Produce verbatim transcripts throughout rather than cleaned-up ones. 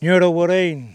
Nyura Wareen,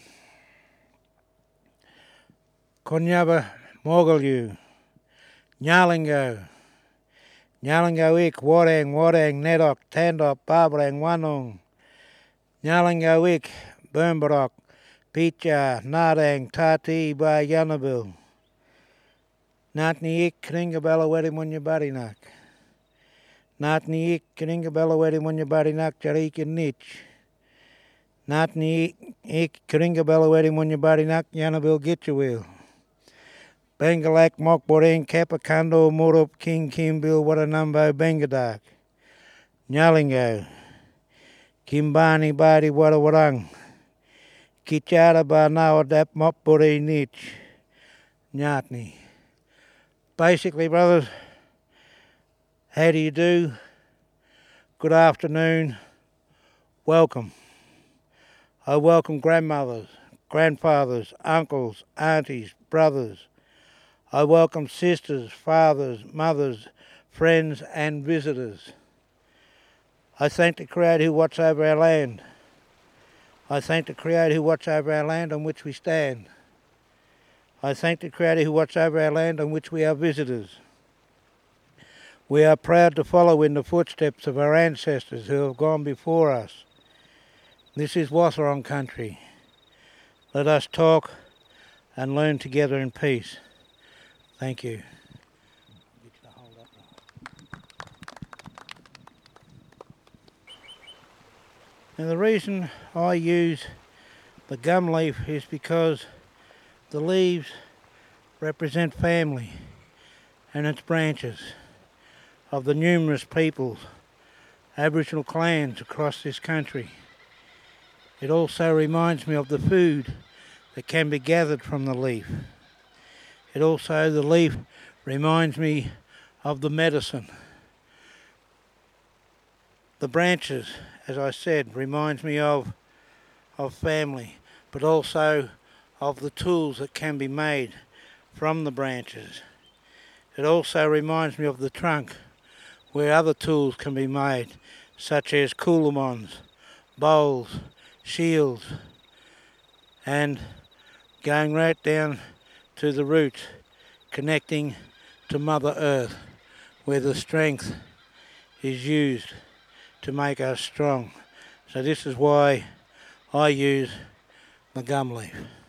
Konyaba Mogalyu, Nyalingo, Nyalingo Ik, Warang, Warang, Nedok, Tandop, Barbarang, Wanong, Nyalingo Ik, Burnbarok, Picha, Narang, Tati, Ba Yanabil, Natni Ik, Kringabella, Wedimunya Barinak, Natni Ik, Kringabella, Wedimunya Barinak, Jarik and Nich, Natni Ik, Kringabella, Wedimunya Barinak, Yanabil, Gitchawil, Bengalak, Mokboreen, Kapakando, Morup, King, Kimbil, Watanambo, Bengadak, Nyalingo, Kimbani, Badi, Wadawarang, Kichara, Barnawa, Dap, Mopbore, Nich, Nyatni. Basically, brothers, how do you do? Good afternoon. Welcome. I welcome grandmothers, grandfathers, uncles, aunties, brothers. I welcome sisters, fathers, mothers, friends and visitors. I thank the Creator who watches over our land. I thank the Creator who watches over our land on which we stand. I thank the Creator who watches over our land on which we are visitors. We are proud to follow in the footsteps of our ancestors who have gone before us. This is Wathaurong country. Let us talk and learn together in peace. Thank you. And the reason I use the gum leaf is because the leaves represent family and its branches of the numerous peoples, Aboriginal clans across this country. It also reminds me of the food that can be gathered from the leaf. It also, the leaf reminds me of the medicine. The branches, as I said, reminds me of, of family, but also of the tools that can be made from the branches. It also reminds me of the trunk, where other tools can be made, such as coolamons, bowls, shields, and going right down to the roots, connecting to Mother Earth, where the strength is used to make us strong. So this is why I use the gum leaf.